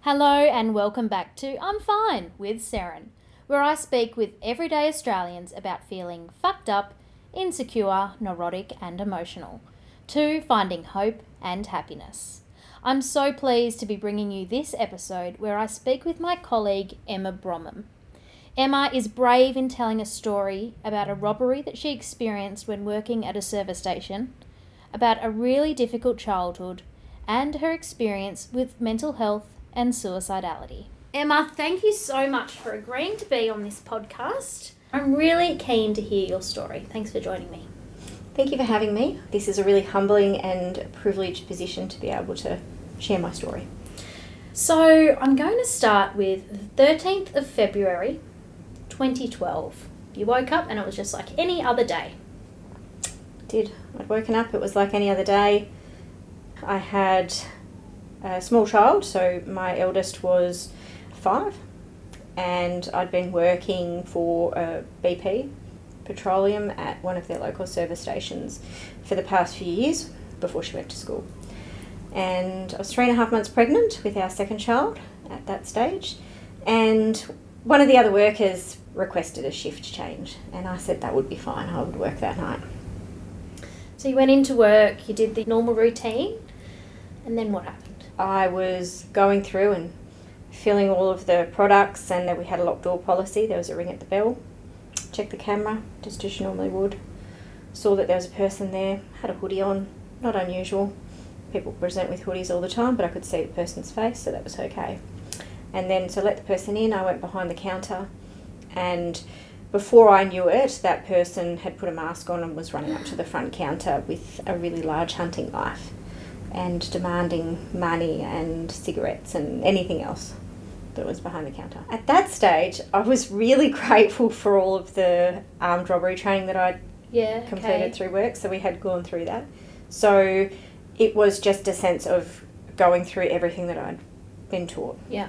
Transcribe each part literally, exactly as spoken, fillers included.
Hello and welcome back to I'm Fine with Seren, where I speak with everyday Australians about feeling fucked up, insecure, neurotic and emotional, to finding hope and happiness. I'm so pleased to be bringing you this episode where I speak with my colleague Emma Bromham. Emma is brave in telling a story about a robbery that she experienced when working at a service station, about a really difficult childhood, and her experience with mental health and suicidality. Emma, thank you so much for agreeing to be on this podcast. I'm really keen to hear your story. Thanks for joining me. Thank you for having me. This is a really humbling and privileged position to be able to share my story. So I'm going to start with the thirteenth of February, twenty twelve. You woke up and it was just like any other day. Did. I'd woken up, it was like any other day. I had a small child, so my eldest was five, and I'd been working for uh, B P Petroleum at one of their local service stations for the past few years before she went to school. And I was three and a half months pregnant with our second child at that stage, and one of the other workers requested a shift change, and I said that would be fine, I would work that night. So you went into work, you did the normal routine, and then what happened? I was going through and filling all of the products, and then we had a locked door policy. There was a ring at the bell. Checked the camera, just as you normally would. Saw that there was a person there, had a hoodie on, not unusual. People present with hoodies all the time, but I could see the person's face, so that was okay. And then to let the person in, I went behind the counter, and before I knew it, that person had put a mask on and was running up to the front counter with a really large hunting knife and demanding money and cigarettes and anything else that was behind the counter. At that stage, I was really grateful for all of the armed robbery training that I'd yeah, completed okay. through work, so we had gone through that. So it was just a sense of going through everything that I'd been taught. Yeah.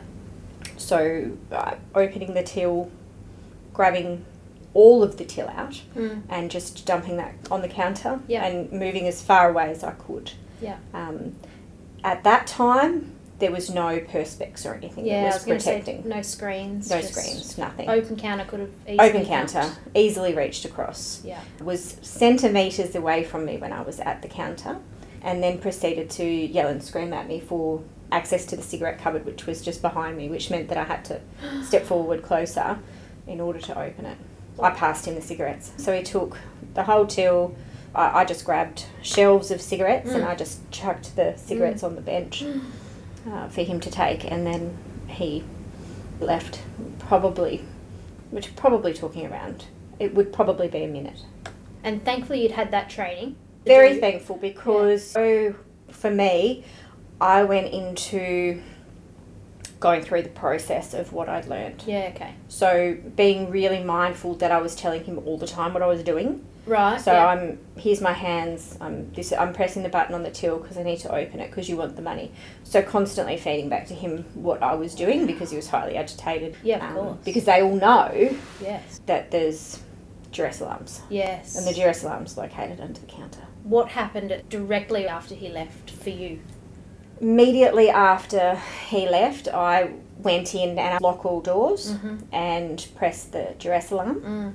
So uh, opening the till, grabbing all of the till out Mm. and just dumping that on the counter Yeah. and moving as far away as I could. Yeah. Um, at that time, there was no perspex or anything Yeah, that I was, was going to say protecting. no screens. No just screens, nothing. Open counter could have easily Open counter, helped. easily reached across. Yeah. Was centimetres away from me when I was at the counter, and then proceeded to yell and scream at me for access to the cigarette cupboard, which was just behind me, which meant that I had to step forward closer in order to open it. I passed him the cigarettes. So he took the whole till. I, I just grabbed shelves of cigarettes Mm. and I just chucked the cigarettes Mm. on the bench uh, for him to take, and then he left probably, which probably talking around, it would probably be a minute. And thankfully you'd had that training. Very Do- thankful because so for me, I went into going through the process of what I'd learned. Yeah, okay. So being really mindful that I was telling him all the time what I was doing. Right. So yeah. I'm here's my hands. I'm this. I'm pressing the button on the till because I need to open it because you want the money. So constantly feeding back to him what I was doing because he was highly agitated. Yeah, of um, course. Because they all know Yes. that there's duress alarms, Yes. and the duress alarm's located under the counter. What happened directly after he left for you? Immediately after he left, I went in and I locked all doors Mm-hmm. and pressed the duress alarm. Mm.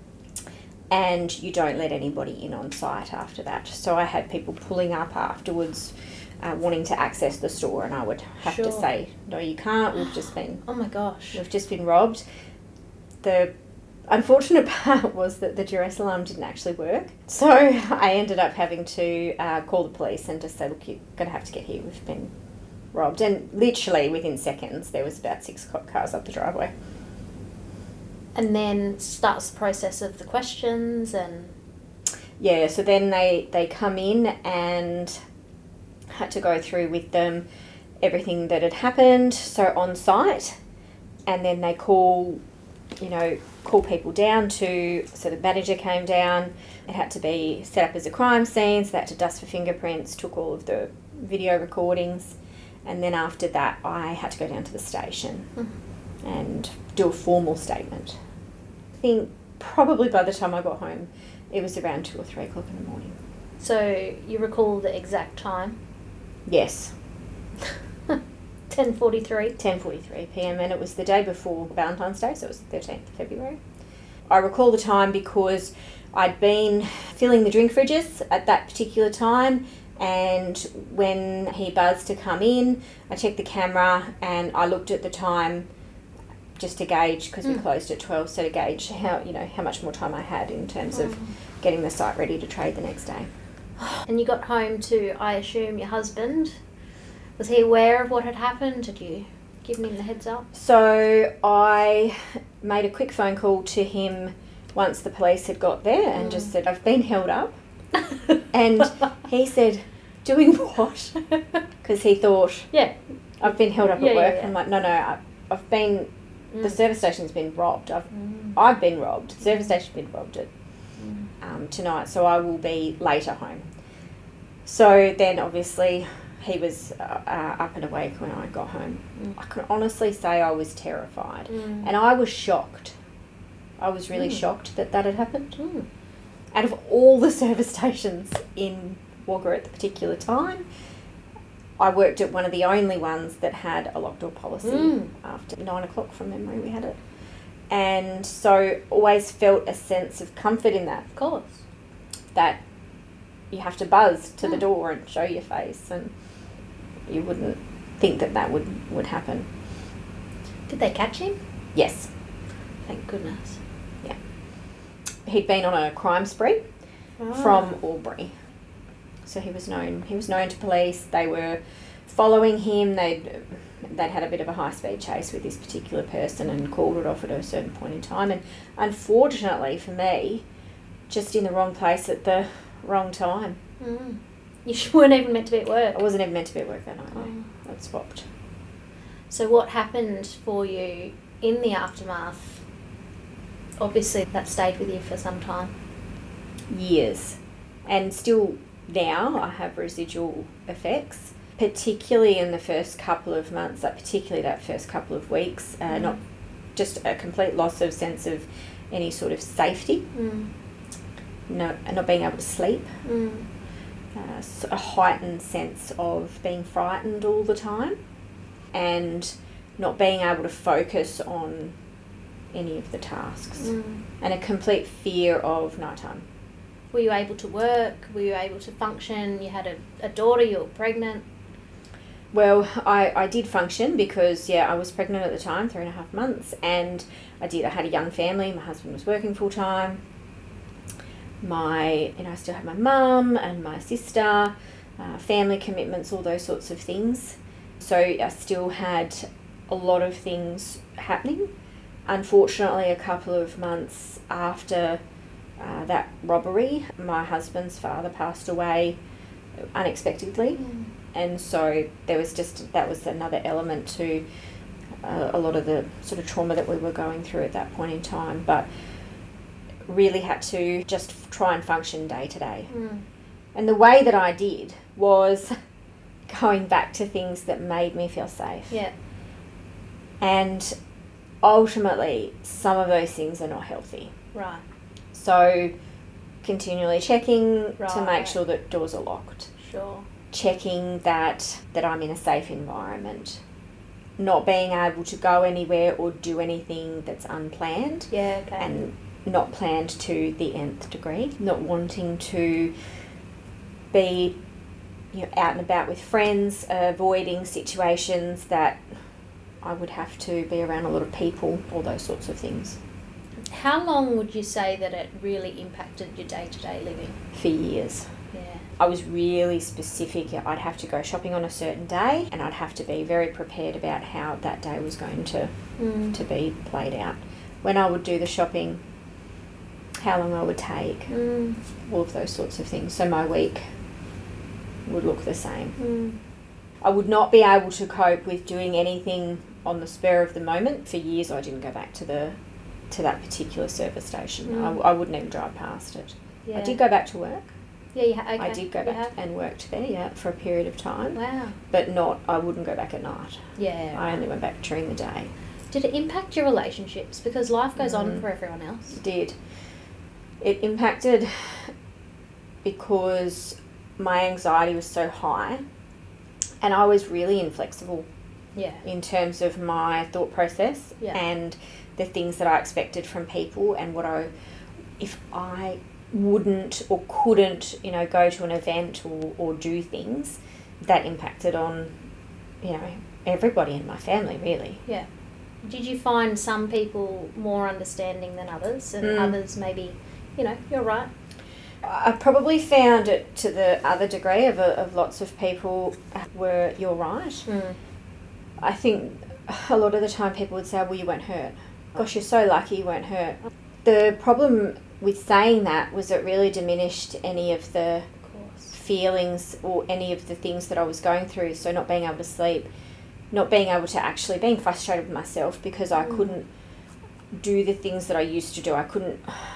And you don't let anybody in on site after that. So I had people pulling up afterwards, uh, wanting to access the store, and I would have Sure. to say, no, you can't, we've just been Oh my gosh. we've just been robbed. The unfortunate part was that the duress alarm didn't actually work. So I ended up having to uh, call the police and just say, look, you're going to have to get here, we've been robbed. And literally within seconds, there was about six cop cars up the driveway. And then starts the process of the questions and... Yeah, so then they, they come in and had to go through with them everything that had happened, so on site, and then they call, you know, call people down to, so the manager came down, it had to be set up as a crime scene, so they had to dust for fingerprints, took all of the video recordings, and then after that I had to go down to the station Mm. and do a formal statement. I think probably by the time I got home, it was around two or three o'clock in the morning. So you recall the exact time? Yes. ten forty-three. ten forty-three p.m. and it was the day before Valentine's Day, so it was the thirteenth of February. I recall the time because I'd been filling the drink fridges at that particular time, and when he buzzed to come in, I checked the camera and I looked at the time just to gauge, because we Mm. closed at twelve, so to gauge how, you know, how much more time I had in terms of Oh. getting the site ready to trade the next day. And you got home to, I assume, your husband. Was he aware of what had happened? Did you give him the heads up? So I made a quick phone call to him once the police had got there and Mm. just said, I've been held up. And he said, doing what? Because he thought, Yeah. I've been held up Yeah, at yeah, work. yeah. I'm like, no, no, I, I've been, the Mm. service station's been robbed. I've, Mm. I've been robbed. The service station's been robbed at, Mm. um, tonight, so I will be later home. So then obviously he was uh, uh, up and awake when I got home. Mm. I can honestly say I was terrified. Mm. And I was shocked. I was really Mm. shocked that that had happened. Mm. Out of all the service stations in Wagga at the particular time, I worked at one of the only ones that had a locked door policy. Mm. After nine o'clock from memory we had it. And so always felt a sense of comfort in that, Of course. that you have to buzz to the Mm. door and show your face, and you wouldn't think that that would, would happen. Did they catch him? Yes. Thank goodness. He'd been on a crime spree Ah. from Albury. So he was known he was known to police. They were following him. They'd, they'd had a bit of a high-speed chase with this particular person and called it off at a certain point in time. And unfortunately for me, just in the wrong place at the wrong time. Mm. You sh- weren't even meant to be at work. I wasn't even meant to be at work that night. No. Oh. I'd swapped. So what happened for you in the aftermath? Obviously that stayed with you for some time. Years. And still now I have residual effects, particularly in the first couple of months, like particularly that first couple of weeks, uh, Mm. not just a complete loss of sense of any sort of safety, Mm. no, not being able to sleep, Mm. uh, s- a heightened sense of being frightened all the time, and not being able to focus on any of the tasks, Mm. and a complete fear of nighttime. Were you able to work? Were you able to function? You had a, a daughter, you were pregnant. Well, I, I did function because, yeah, I was pregnant at the time, three and a half months, and I did. I had a young family. My husband was working full time. My, you know, I still had my mum and my sister, uh, family commitments, all those sorts of things. So I still had a lot of things happening. Unfortunately, a couple of months after uh, that robbery, my husband's father passed away unexpectedly. Mm. And so there was just, that was another element to uh, a lot of the sort of trauma that we were going through at that point in time, but really had to just try and function day to day. Mm. And the way that I did was going back to things that made me feel safe. Yeah. And ultimately, some of those things are not healthy. Right. So continually checking to Right. make sure that doors are locked. Sure. Checking that that I'm in a safe environment, not being able to go anywhere or do anything that's unplanned Yeah, okay. and not planned to the nth degree, not wanting to be, you know, out and about with friends, avoiding situations that I would have to be around a lot of people, all those sorts of things. How long would you say that it really impacted your day-to-day living? For years. Yeah. I was really specific. I'd have to go shopping on a certain day, and I'd have to be very prepared about how that day was going to, Mm. to be played out. When I would do the shopping, how long I would take, Mm. all of those sorts of things. So my week would look the same. Mm. I would not be able to cope with doing anything on the spur of the moment. For years I didn't go back to the to that particular service station. Mm. I, I wouldn't even drive past it. Yeah. I did go back to work. Yeah, you ha- okay. I did go You back have? and worked there, yeah, for a period of time. Wow. But not, I wouldn't go back at night. Yeah. I only went back during the day. Did it impact your relationships? Because life goes on Mm. for everyone else. It did. It impacted because my anxiety was so high and I was really inflexible Yeah. in terms of my thought process Yeah. and the things that I expected from people, and what I, if I wouldn't or couldn't, you know, go to an event or, or do things, that impacted on, you know, everybody in my family, really. Yeah. Did you find some people more understanding than others, and Mm. others maybe, you know, you're right? I probably found it to the other degree of, of lots of people were, you're right. Mm. I think a lot of the time people would say, well, you weren't hurt. Gosh, you're so lucky you weren't hurt. The problem with saying that was it really diminished any of the Of course. feelings or any of the things that I was going through. So not being able to sleep, not being able to actually, being frustrated with myself because I Mm. couldn't do the things that I used to do. I couldn't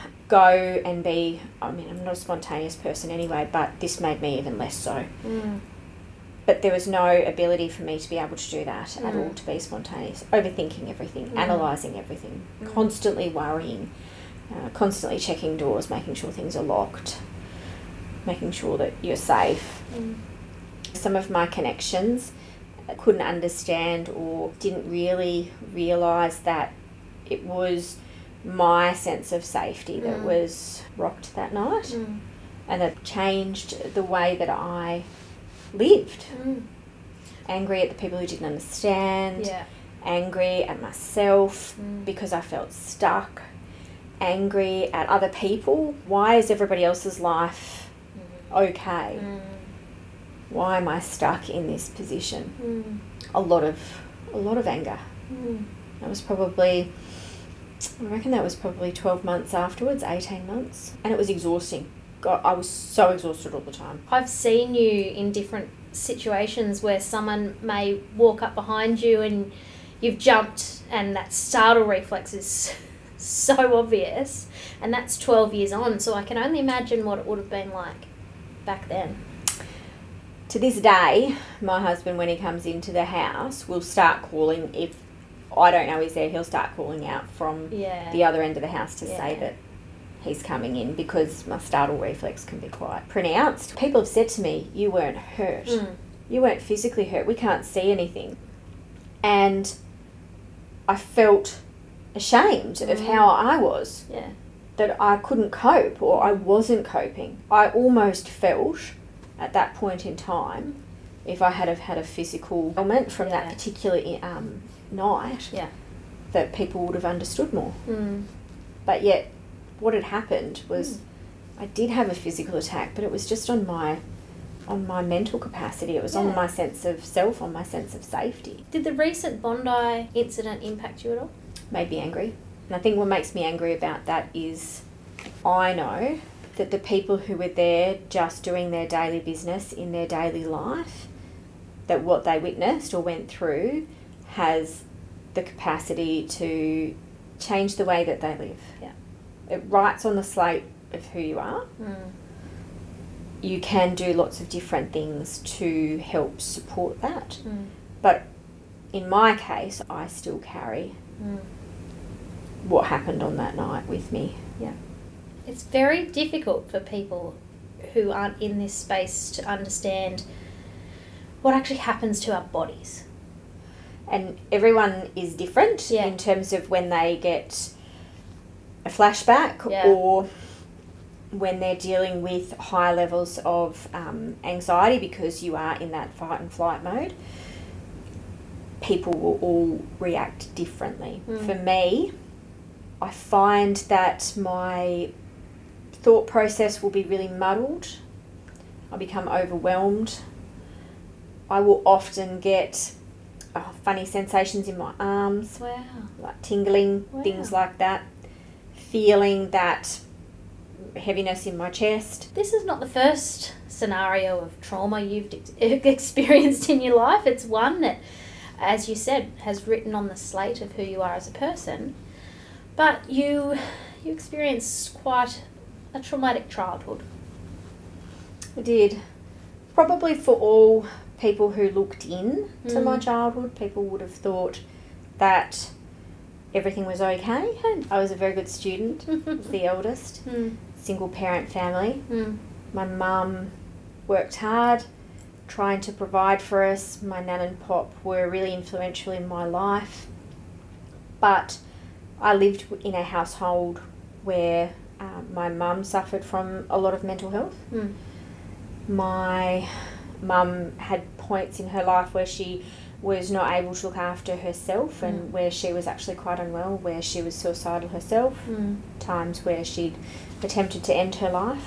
go and be, I mean, I'm not a spontaneous person anyway, but this made me even less so. Mm. But there was no ability for me to be able to do that at Mm. all, to be spontaneous, overthinking everything, Mm. analysing everything, Mm. constantly worrying, uh, constantly checking doors, making sure things are locked, making sure that you're safe. Mm. Some of my connections I couldn't understand or didn't really realise that it was my sense of safety that Mm. was rocked that night, Mm. and it changed the way that I lived. Mm. Angry at the people who didn't understand, Yeah. angry at myself Mm. because I felt stuck, angry at other people. Why is everybody else's life Mm. okay? Mm. Why am I stuck in this position? Mm. A lot of, a lot of anger. Mm. That was probably, I reckon that was probably twelve months afterwards, eighteen months. And it was exhausting. God, I was so exhausted all the time. I've seen you in different situations where someone may walk up behind you and you've jumped, and that startle reflex is so obvious, and that's twelve years on, so I can only imagine what it would have been like back then. To this day, my husband, when he comes into the house, will start calling. If I don't know he's there, he'll start calling out from Yeah. the other end of the house to Yeah. say that he's coming in, because my startle reflex can be quite pronounced. People have said to me, you weren't hurt. Mm. You weren't physically hurt. We can't see anything. And I felt ashamed of Mm. how I was, Yeah. that I couldn't cope or I wasn't coping. I almost felt at that point in time, if I had have had a physical ailment from Yeah. that particular um, night, Yeah. that people would have understood more. Mm. But yet, what had happened was Mm. I did have a physical attack, but it was just on my on my mental capacity. It was Yeah. on my sense of self, on my sense of safety. Did the recent Bondi incident impact you at all? Made me angry. And I think what makes me angry about that is I know that the people who were there just doing their daily business in their daily life, that what they witnessed or went through has the capacity to change the way that they live. Yeah. It writes on the slate of who you are. Mm. You can do lots of different things to help support that. Mm. But in my case, I still carry Mm. what happened on that night with me. Yeah. It's very difficult for people who aren't in this space to understand what actually happens to our bodies. And everyone is different Yeah. in terms of when they get a flashback Yeah. or when they're dealing with high levels of um, anxiety, because you are in that fight and flight mode. People will all react differently. Mm. For me, I find that my thought process will be really muddled. I become overwhelmed. I will often get oh, funny sensations in my arms, Wow. like tingling, Wow. things like that. Feeling that heaviness in my chest. This is not the first scenario of trauma you've ex- experienced in your life. It's one that, as you said, has written on the slate of who you are as a person. But you you experienced quite a traumatic childhood. I did. Probably for all people who looked in to Mm. my childhood, people would have thought that everything was okay. I was a very good student, I was the eldest, Mm. single parent family. Mm. My mum worked hard, trying to provide for us. My nan and pop were really influential in my life. But I lived in a household where um, my mum suffered from a lot of mental health. Mm. My mum had points in her life where she was not able to look after herself and Mm. where she was actually quite unwell, where she was suicidal herself, Mm. times where she'd attempted to end her life.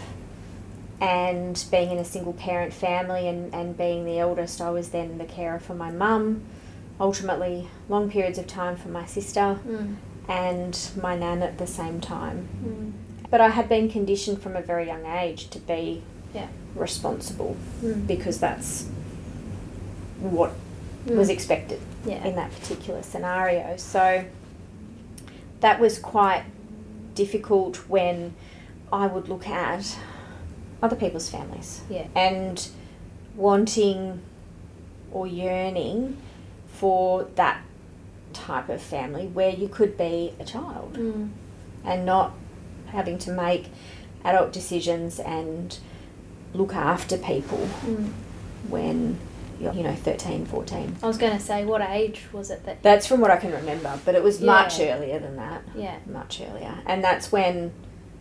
And being in a single parent family and, and being the eldest, I was then the carer for my mum, ultimately long periods of time for my sister Mm. and my nan at the same time. Mm. But I had been conditioned from a very young age to be Yeah. responsible Mm. because that's what Mm. was expected Yeah. in that particular scenario. So that was quite difficult when I would look at other people's families Yeah. and wanting or yearning for that type of family where you could be a child Mm. and not having to make adult decisions and look after people Mm. when you're, you know, thirteen, fourteen. I was going to say, what age was it that... That's from what I can remember, but it was Yeah. much earlier than that. Yeah. Much earlier. And that's when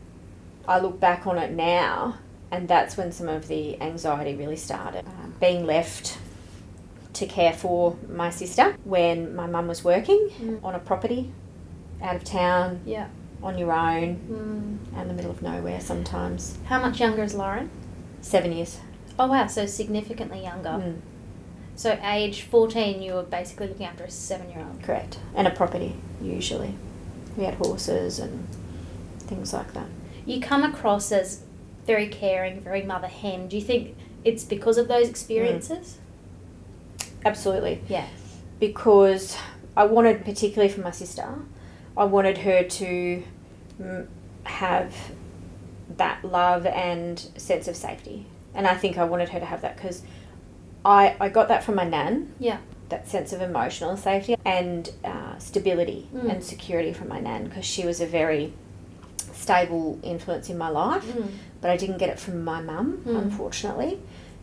I look back on it now, and that's when some of the anxiety really started. Um, being left to care for my sister when my mum was working Mm. on a property, out of town, Yeah. on your own, Mm. out in the middle of nowhere sometimes. How much younger is Lauren? Seven years. Oh, wow, so significantly younger. Mm, So age fourteen, you were basically looking after a seven-year-old. correct. And a property, usually. We had horses and things like that. You come across as very caring, very mother hen. Do you think it's because of those experiences? Absolutely. Yeah. Because I wanted, particularly for my sister, I wanted her to mm, have that love and sense of safety. And I think I wanted her to have that because I, I got that from my nan, Yeah. that sense of emotional safety and uh, stability Mm. and security from my nan because she was a very stable influence in my life. Mm. But I didn't get it from my mum, Mm. unfortunately.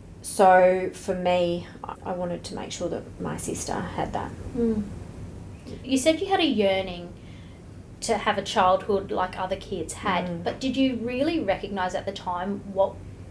So for me, I- I wanted to make sure that my sister had that. Mm. You said you had a yearning to have a childhood like other kids had, Mm. but did you really recognise at the time what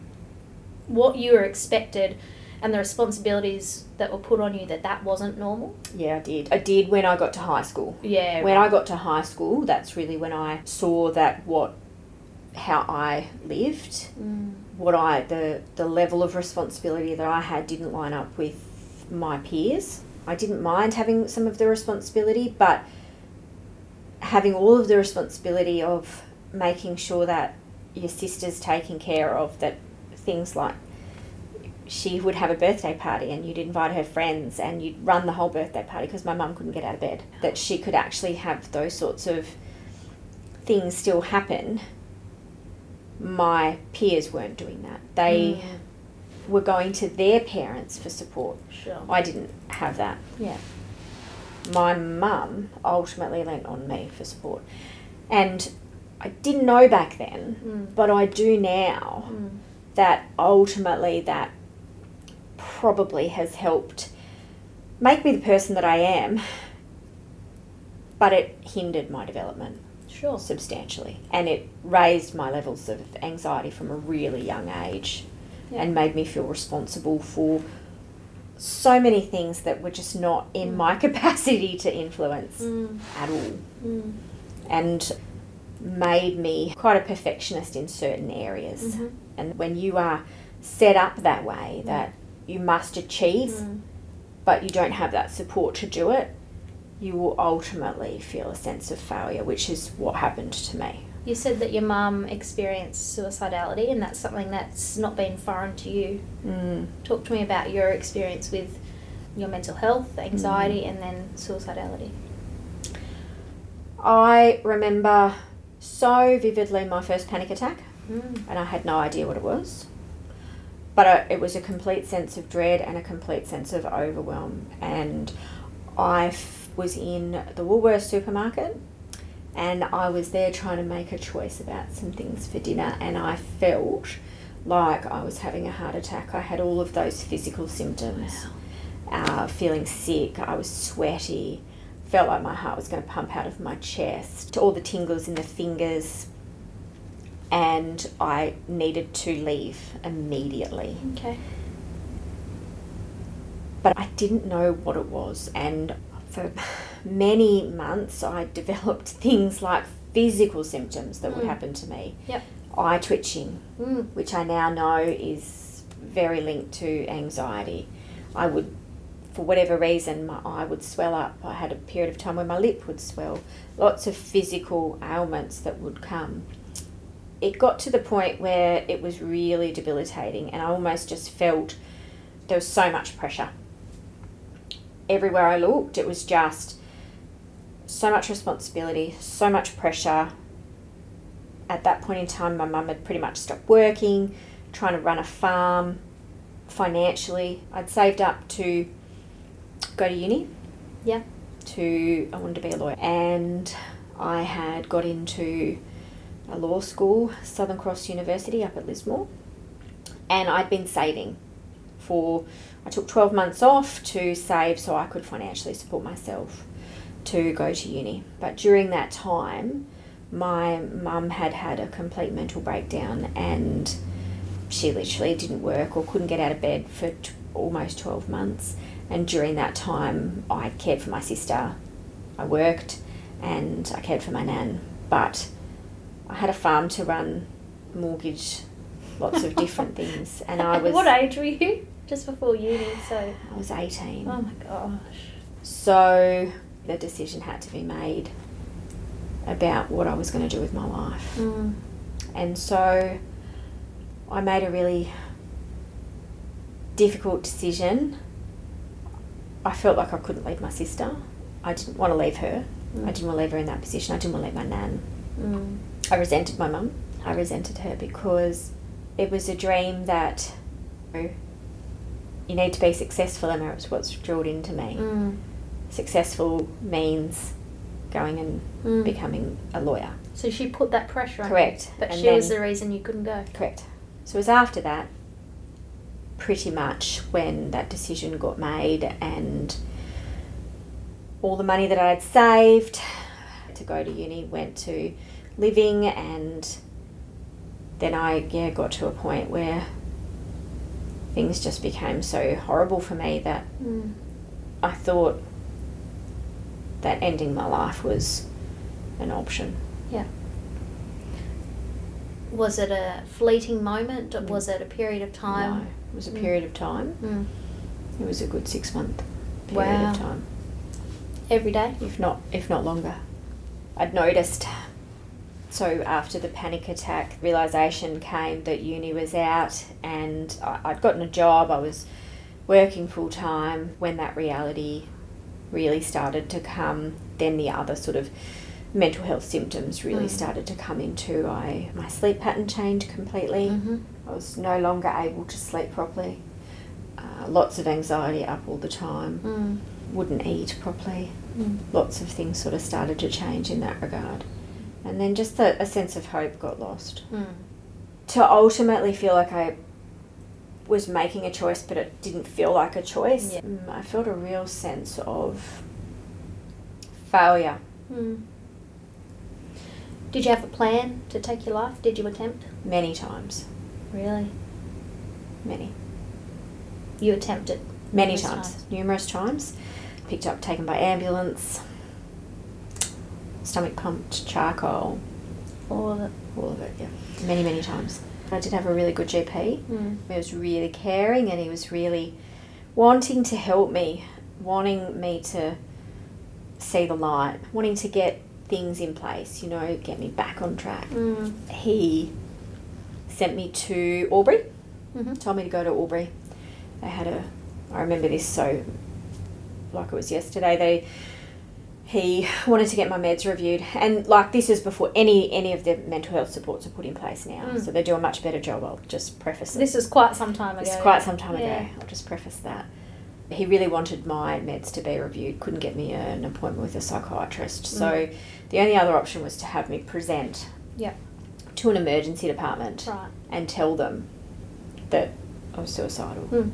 what you were expected and the responsibilities that were put on you, that that wasn't normal? Yeah, I did. I did when I got to high school. Yeah. When I got to high school, that's really when I saw that what, how I lived, Mm. what I, the, the level of responsibility that I had didn't line up with my peers. I didn't mind having some of the responsibility, but having all of the responsibility of making sure that your sister's taken care of, that things like she would have a birthday party and you'd invite her friends and you'd run the whole birthday party because my mum couldn't get out of bed, that she could actually have those sorts of things still happen. My peers weren't doing that. They Mm. were going to their parents for support. Sure. I didn't have that. Yeah. My mum ultimately lent on me for support. And I didn't know back then, Mm. but I do now, Mm. that ultimately that probably has helped make me the person that I am, but it hindered my development Sure. substantially. And it raised my levels of anxiety from a really young age Yeah. and made me feel responsible for so many things that were just not in Mm. my capacity to influence Mm. at all. Mm. And made me quite a perfectionist in certain areas. Mhm. And when you are set up that way, that you must achieve, Mm. but you don't have that support to do it, you will ultimately feel a sense of failure, which is what happened to me. You said that your mum experienced suicidality, and that's something that's not been foreign to you. Mm. Talk to me about your experience with your mental health, anxiety, and then suicidality. I remember so vividly my first panic attack, Mm. and I had no idea what it was. But uh, it was a complete sense of dread and a complete sense of overwhelm. And I f- was in the Woolworths supermarket, and I was there trying to make a choice about some things for dinner, and I felt like I was having a heart attack. I had all of those physical symptoms. Wow. Uh, feeling sick, I was sweaty, felt like my heart was going to pump out of my chest, all the tingles in the fingers, and I needed to leave immediately. Okay. But I didn't know what it was, and for many months I developed things like physical symptoms that would Mm. happen to me. Yep. Eye twitching, Mm. which I now know is very linked to anxiety. I would, for whatever reason, my eye would swell up. I had a period of time where my lip would swell. Lots of physical ailments that would come. It got to the point where it was really debilitating, and I almost just felt there was so much pressure. Everywhere I looked, it was just so much responsibility, so much pressure. At that point in time, my mum had pretty much stopped working, trying to run a farm. Financially, I'd saved up to go to uni. Yeah. To I wanted to be a lawyer, and I had got into a law school, Southern Cross University up at Lismore, and I'd been saving for. I took twelve months off to save so I could financially support myself to go to uni. But during that time, my mum had had a complete mental breakdown, and she literally didn't work or couldn't get out of bed for t- almost twelve months. And during that time, I cared for my sister, I worked, and I cared for my nan. But I had a farm to run, mortgage, lots of different things. And I was... What age were you? Just before uni, so... I was eighteen. Oh my gosh. So the decision had to be made about what I was going to do with my life. Mm. And so I made a really difficult decision. I felt like I couldn't leave my sister. I didn't want to leave her. Mm. I didn't want to leave her in that position. I didn't want to leave my nan. Mm. I resented my mum. I resented her because it was a dream that you need to be successful, and it was what's drilled into me. Mm. Successful means going and Mm. becoming a lawyer. So she put that pressure on Correct. you, but And she was then- the reason you couldn't go. Correct. So it was after that, pretty much, when that decision got made, and all the money that I had saved to go to uni went to living, and then I yeah got to a point where things just became so horrible for me that Mm. I thought that ending my life was an option. Yeah. Was it a fleeting moment, or was it a period of time? No, it was a Mm. period of time. Mm. It was a good six month period Wow. of time, Every day? if not if not longer. I'd noticed. So after the panic attack, realisation came that uni was out, and I, I'd gotten a job. I was working full time. When that reality really started to come, then the other sort of mental health symptoms really Mm. started to come into. I my sleep pattern changed completely. Mm-hmm. I was no longer able to sleep properly. Uh, lots of anxiety up all the time. Mm. Wouldn't eat properly. Mm. Lots of things sort of started to change in that regard. And then just the, a sense of hope got lost. Mm. To ultimately feel like I was making a choice, but it didn't feel like a choice. Yeah. Mm, I felt a real sense of failure. Mm. Did you have a plan to take your life? Did you attempt? Many times. Really? Many. You attempted? Many numerous times. Numerous times. Picked up, taken by ambulance. Stomach pumped, charcoal. All of it? All of it, yeah. Many, many times. I did have a really good G P. Mm. He was really caring, and he was really wanting to help me, wanting me to see the light, wanting to get things in place, you know, get me back on track. Mm. He sent me to Albury, Mm-hmm. told me to go to Albury. They had a, I remember this so like it was yesterday, they he wanted to get my meds reviewed, and like this is before any any of the mental health supports are put in place now, Mm. so they do a much better job. I'll just preface it. This is quite some time ago. This is quite some time Yeah. ago. I'll just preface that. He really wanted my meds to be reviewed, couldn't get me an appointment with a psychiatrist. So Mm. the only other option was to have me present Yeah. to an emergency department Right. and tell them that I was suicidal. Mm.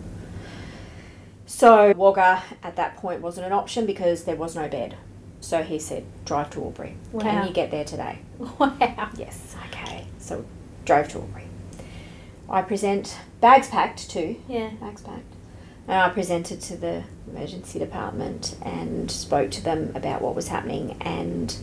So Wagga at that point wasn't an option because there was no bed. So he said, drive to Albury. Wow. Can you get there today? Wow. Yes, okay. So drove to Albury. I present, bags packed too. Yeah. Bags packed. And I presented to the emergency department and spoke to them about what was happening. And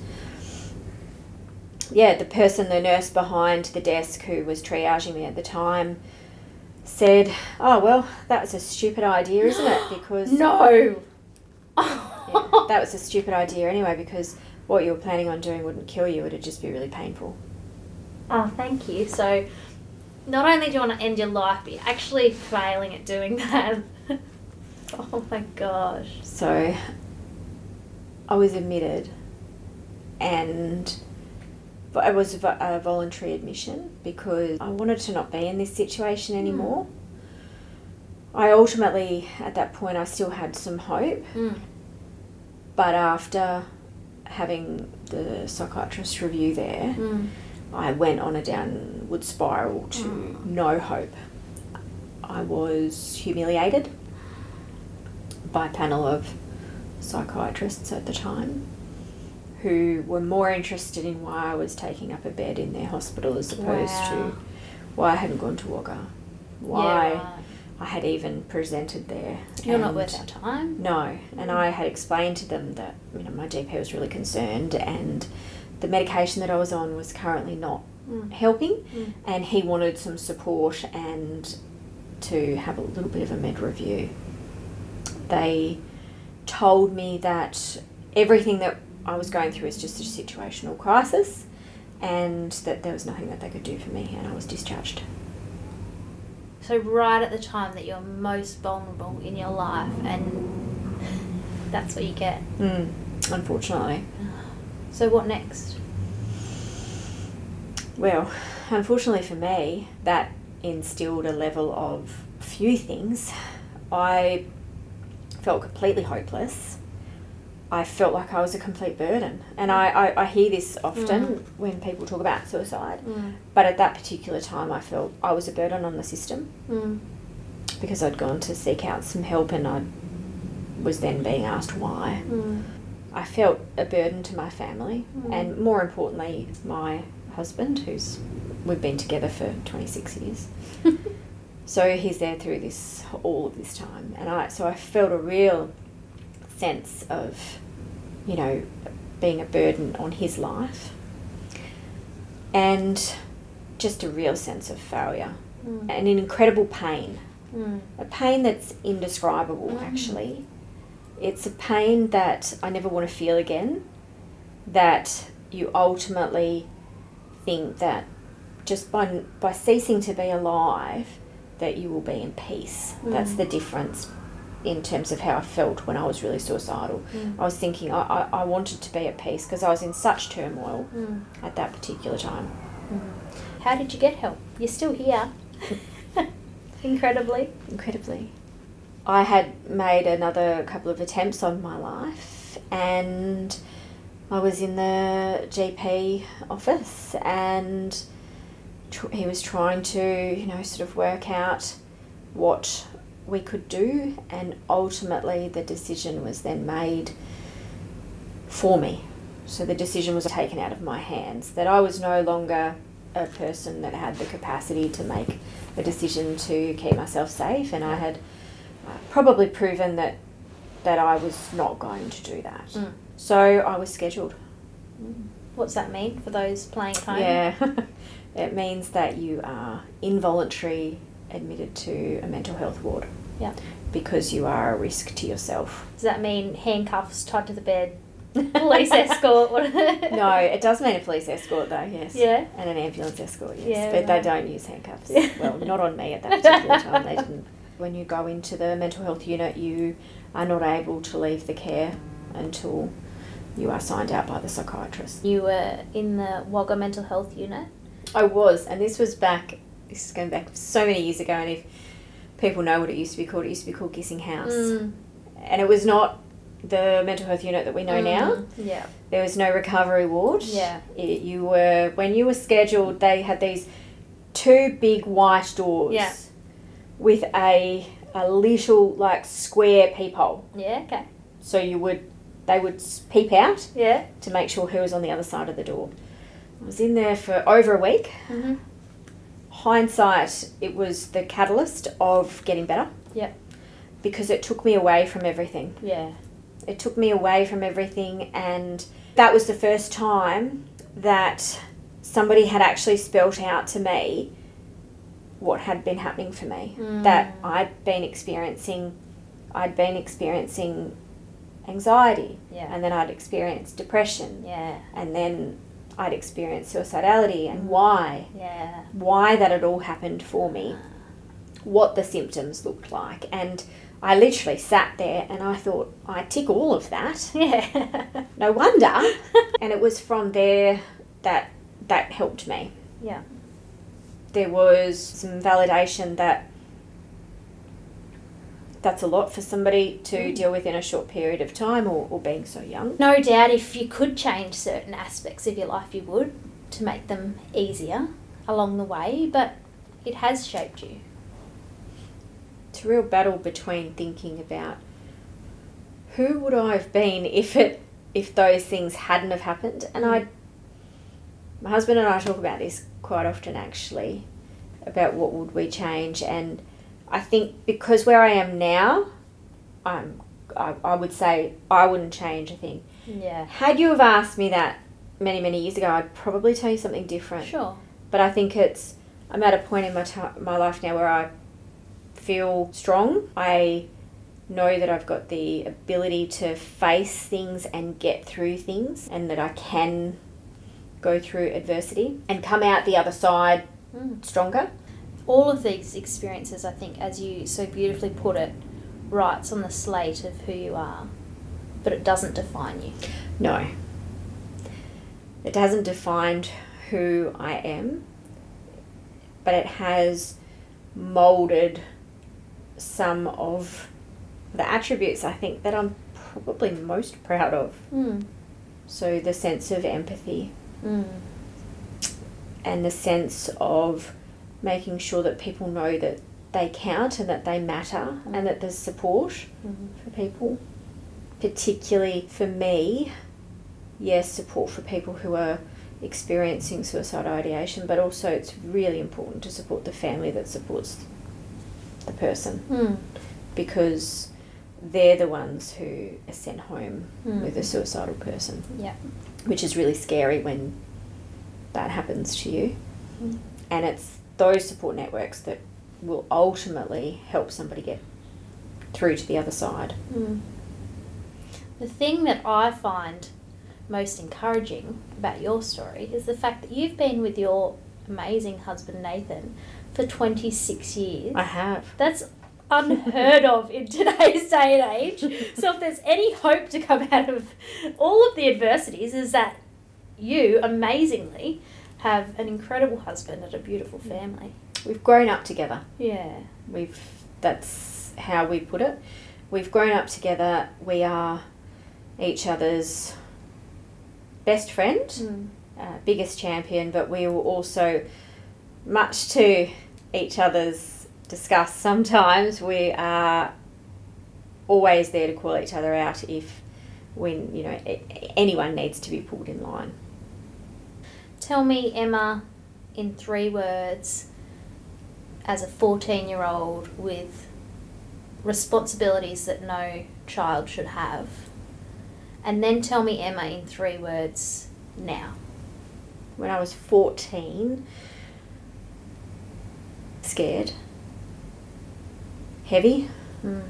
yeah, the person, the nurse behind the desk who was triaging me at the time said, oh, well, that was a stupid idea, isn't it? Because No. yeah, that was a stupid idea anyway, because what you were planning on doing wouldn't kill you, it would just be really painful. Oh, thank you. So, not only do you want to end your life, but you're actually failing at doing that. Oh my gosh. So I was admitted, and but it was a voluntary admission because I wanted to not be in this situation anymore. Mm. I ultimately, at that point, I still had some hope. Mm. But after having the psychiatrist review there, mm. I went on a downward spiral to mm. no hope. I was humiliated by a panel of psychiatrists at the time who were more interested in why I was taking up a bed in their hospital as opposed wow. to why I hadn't gone to Wagga, why yeah, right. I had even presented there. You're and not worth our time. No, and I had explained to them that, you know, my G P was really concerned and the medication that I was on was currently not mm. helping mm. and he wanted some support and to have a little bit of a med review. They told me that everything that I was going through was just a situational crisis and that there was nothing that they could do for me and I was discharged. So right at the time that you're most vulnerable in your life, and that's what you get. Mm, unfortunately. So what next? Well, unfortunately for me, that instilled a level of few things. I felt completely hopeless. I felt like I was a complete burden. And I, I, I hear this often mm. when people talk about suicide. Mm. But at that particular time, I felt I was a burden on the system mm. because I'd gone to seek out some help and I was then being asked why. Mm. I felt a burden to my family mm. and more importantly, my husband, who's we've been together for twenty-six years. So he's there through this all of this time. And I so I felt a real sense of, you know, being a burden on his life and just a real sense of failure mm. and an incredible pain. Mm. A pain that's indescribable, mm. actually. It's a pain that I never want to feel again, that you ultimately think that just by by ceasing to be alive, that you will be in peace. Mm. That's the difference in terms of how I felt when I was really suicidal. Mm. I was thinking I, I, I wanted to be at peace because I was in such turmoil mm. at that particular time. Mm. How did you get help? You're still here. Incredibly. Incredibly. I had made another couple of attempts on my life and I was in the G P office and tr- he was trying to, you know, sort of work out what we could do, and ultimately the decision was then made for me. So the decision was taken out of my hands, that I was no longer a person that had the capacity to make a decision to keep myself safe, and I had uh, probably proven that that I was not going to do that. Mm. So I was scheduled. What's that mean for those playing at home? Yeah, it means that you are involuntary admitted to a mental health ward. Yeah. Because you are a risk to yourself. Does that mean handcuffs tied to the bed, police escort? No, it does mean a police escort though, yes. Yeah. And an ambulance escort, yes. Yeah, but right. they don't use handcuffs. Well, not on me at that particular time. They didn't. When you go into the mental health unit, you are not able to leave the care until you are signed out by the psychiatrist. You were in the Wagga mental health unit? I was, and this was back, this is going back so many years ago, and if people know what it used to be called, it used to be called Gissing House. Mm. And it was not the mental health unit that we know mm. now. Yeah. There was no recovery ward. Yeah. It, you were, when you were scheduled, they had these two big white doors. Yeah. with a a little like square peephole. Yeah, okay. So you would, they would peep out Yeah. to make sure who was on the other side of the door. I was in there for over a week. Mm-hmm. Hindsight, it was the catalyst of getting better. Yep. Because it took me away from everything. Yeah. It took me away from everything, and that was the first time that somebody had actually spelt out to me what had been happening for me. Mm. That I'd been experiencing, I'd been experiencing anxiety, Yeah. and then I'd experienced depression, Yeah. and then I'd experienced suicidality, and why, Yeah. why that had all happened for me, what the symptoms looked like, and I literally sat there and I thought, I tick all of that. Yeah. No wonder. And it was from there that that helped me. Yeah. There was some validation that that's a lot for somebody to Mm. deal with in a short period of time, or, or being so young. No doubt if you could change certain aspects of your life, you would, to make them easier along the way, but it has shaped you. It's a real battle between thinking about who would I have been if it if those things hadn't have happened. And I, my husband and I talk about this quite often actually, about what would we change. And I think because where I am now, I'm I, I would say I wouldn't change a thing. Yeah. Had you have asked me that many many years ago, I'd probably tell you something different. Sure. But I think it's, I'm at a point in my t- my life now where I feel strong. I know that I've got the ability to face things and get through things, and that I can go through adversity and come out the other side Mm. stronger. All of these experiences, I think, as you so beautifully put it, writes on the slate of who you are, but it doesn't define you. No. It hasn't defined who I am, but it has moulded some of the attributes I think that I'm probably most proud of. Mm. So the sense of empathy Mm. and the sense of making sure that people know that they count and that they matter, Mm. and that there's support Mm. for people. Particularly for me, yes, support for people who are experiencing suicidal ideation, but also it's really important to support the family that supports the person, Mm. because they're the ones who are sent home Mm. with a suicidal person, Yeah. which is really scary when that happens to you. Mm. And it's those support networks that will ultimately help somebody get through to the other side. Mm. The thing that I find most encouraging about your story is the fact that you've been with your amazing husband Nathan for twenty-six years. I have. That's unheard of in today's day and age. So if there's any hope to come out of all of the adversities, is that you, amazingly, have an incredible husband and a beautiful family. We've grown up together. Yeah. We've that's how we put it. We've grown up together. We are each other's best friend, Mm. uh, biggest champion, but we will also, much to each other's disgust sometimes, we are always there to call each other out if when you know a- anyone needs to be pulled in line. Tell me, Emma, in three words, as a fourteen-year-old with responsibilities that no child should have, and then tell me, Emma, in three words now. When I was fourteen, scared, heavy, Mm.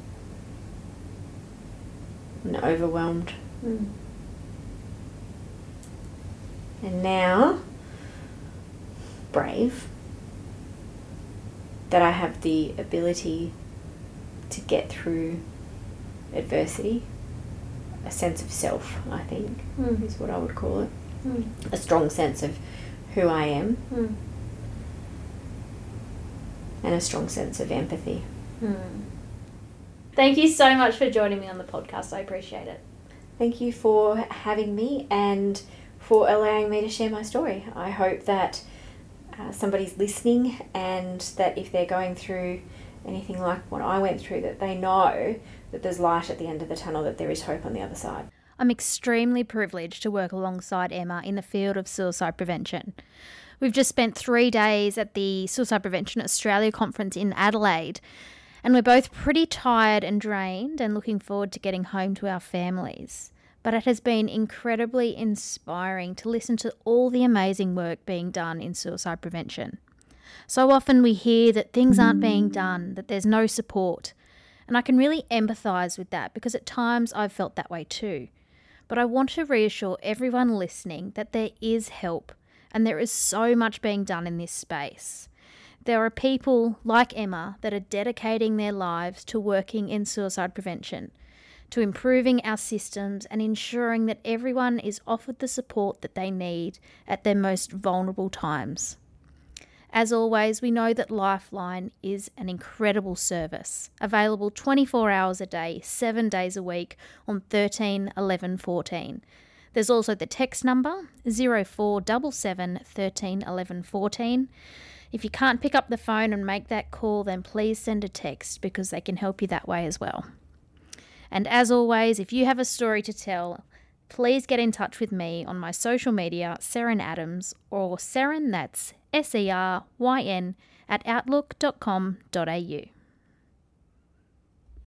and overwhelmed. Mm. And now, brave, that I have the ability to get through adversity. A sense of self, I think, Mm. is what I would call it. Mm. A strong sense of who I am, Mm. and a strong sense of empathy. Mm. Thank you so much for joining me on the podcast. I appreciate it. Thank you for having me and for allowing me to share my story. I hope that uh, somebody's listening, and that if they're going through anything like what I went through, that they know that there's light at the end of the tunnel, that there is hope on the other side. I'm extremely privileged to work alongside Emma in the field of suicide prevention. We've just spent three days at the Suicide Prevention Australia conference in Adelaide, and we're both pretty tired and drained and looking forward to getting home to our families. But it has been incredibly inspiring to listen to all the amazing work being done in suicide prevention. So often we hear that things aren't being done, that there's no support, and I can really empathise with that because at times I've felt that way too. But I want to reassure everyone listening that there is help and there is so much being done in this space. There are people like Emma that are dedicating their lives to working in suicide prevention, to improving our systems and ensuring that everyone is offered the support that they need at their most vulnerable times. As always, we know that Lifeline is an incredible service, available twenty-four hours a day, seven days a week on thirteen eleven fourteen. There's also the text number, zero four seven seven, one three one one, one four. If you can't pick up the phone and make that call, then please send a text because they can help you that way as well. And as always, if you have a story to tell, please get in touch with me on my social media, Seryn Adams, or Seryn, that's S E R Y N, at outlook dot com dot a u.